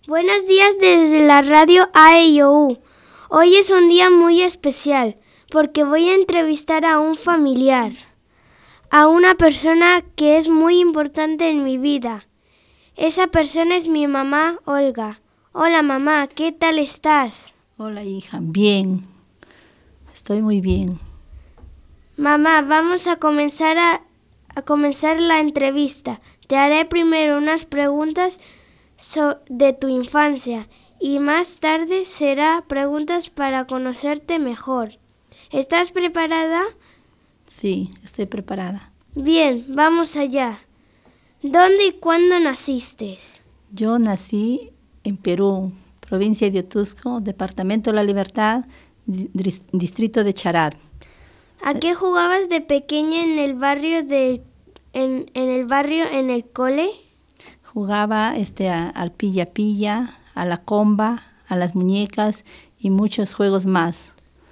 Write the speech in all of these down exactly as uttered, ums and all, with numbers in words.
Buenos días desde la radio A E I O U. Hoy es un día muy especial porque voy a entrevistar a un familiar, a una persona que es muy importante en mi vida. Esa persona es mi mamá, Olga. Hola mamá, ¿qué tal estás? Hola hija, bien, estoy muy bien. Mamá, vamos a comenzar a, a comenzar la entrevista. Te haré primero unas preguntas so, de tu infancia y más tarde será preguntas para conocerte mejor. ¿Estás preparada? Sí, estoy preparada. Bien, vamos allá. ¿Dónde y cuándo naciste? Yo nací en Perú, provincia de Otusco, departamento de La Libertad, di- distrito de Charat. ¿A qué jugabas de pequeña en el barrio de en, en el barrio en el cole? Jugaba este, a- al pilla-pilla, a la comba, a las muñecas y muchos juegos más.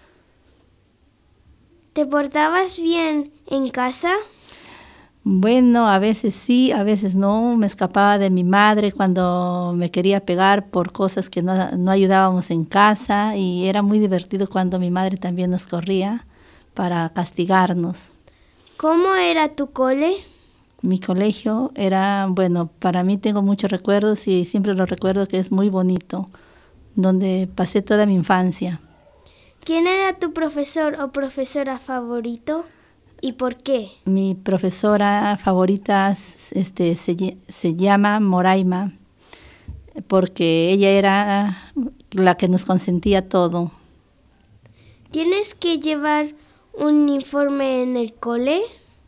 ¿Te portabas bien en casa? Bueno, a veces sí, a veces no. Me escapaba de mi madre cuando me quería pegar por cosas que no, no ayudábamos en casa, y era muy divertido cuando mi madre también nos corría para castigarnos. ¿Cómo era tu cole? Mi colegio era, bueno, para mí tengo muchos recuerdos y siempre lo recuerdo que es muy bonito, donde pasé toda mi infancia. ¿Quién era tu profesor o profesora favorito y por qué? Mi profesora favorita este, se, se llama Moraima, porque ella era la que nos consentía todo. ¿Tienes que llevar un uniforme en el cole?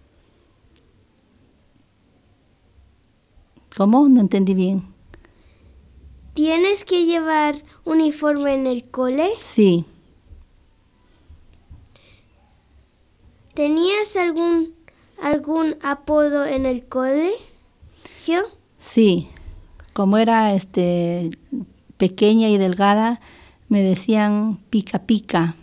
¿Cómo? No entendí bien. ¿Tienes que llevar uniforme en el cole? Sí. ¿Tenías algún algún apodo en el colegio? Sí. Como era este pequeña y delgada, me decían pica pica.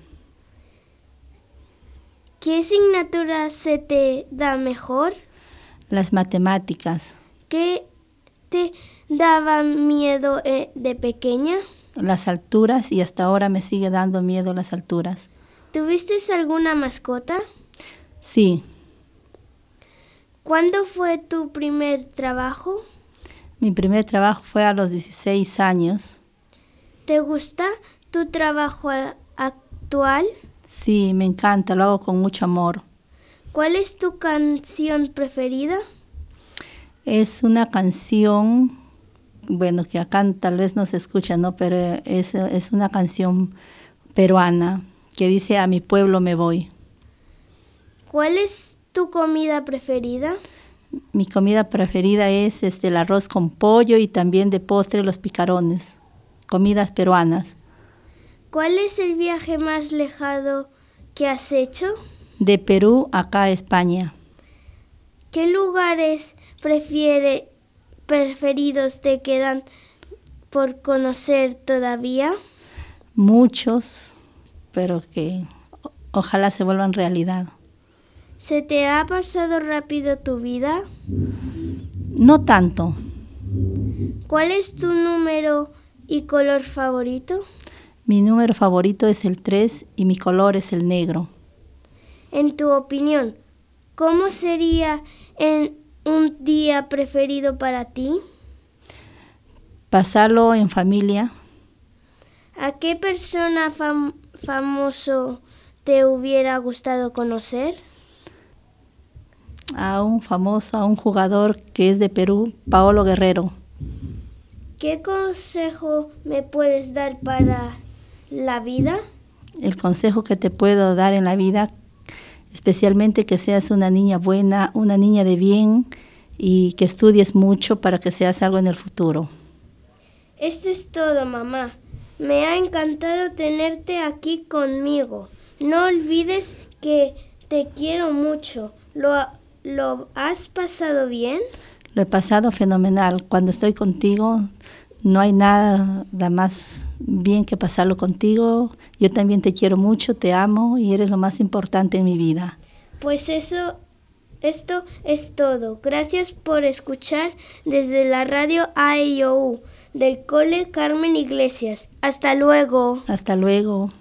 ¿Qué asignatura se te da mejor? Las matemáticas. ¿Qué te daba miedo eh, de pequeña? Las alturas, y hasta ahora me sigue dando miedo las alturas. ¿Tuviste alguna mascota? Sí. ¿Cuándo fue tu primer trabajo? Mi primer trabajo fue a los dieciséis años. ¿Te gusta tu trabajo actual? Sí, me encanta, lo hago con mucho amor. ¿Cuál es tu canción preferida? Es una canción, bueno, que acá tal vez no se escucha, ¿no? Pero es, es una canción peruana que dice: a mi pueblo me voy. ¿Cuál es tu comida preferida? Mi comida preferida es este, el arroz con pollo y también de postre los picarones, comidas peruanas. ¿Cuál es el viaje más lejano que has hecho? De Perú acá a España. ¿Qué lugares prefiere, preferidos te quedan por conocer todavía? Muchos, pero que o- ojalá se vuelvan realidad. ¿Se te ha pasado rápido tu vida? No tanto. ¿Cuál es tu número y color favorito? Mi número favorito es el tres y mi color es el negro. En tu opinión, ¿cómo sería en un día preferido para ti? Pasarlo en familia. ¿A qué persona fam- famoso te hubiera gustado conocer? A un famoso, a un jugador que es de Perú, Paolo Guerrero. ¿Qué consejo me puedes dar para la vida? El consejo que te puedo dar en la vida, especialmente que seas una niña buena, una niña de bien, y que estudies mucho para que seas algo en el futuro. Esto es todo, mamá. Me ha encantado tenerte aquí conmigo. No olvides que te quiero mucho. ¿Lo, lo has pasado bien? Lo he pasado fenomenal. Cuando estoy contigo, no hay nada más bien que pasarlo contigo. Yo también te quiero mucho, te amo y eres lo más importante en mi vida. Pues eso, esto es todo. Gracias por escuchar desde la radio A E I O U. del Cole Carmen Iglesias. Hasta luego. Hasta luego.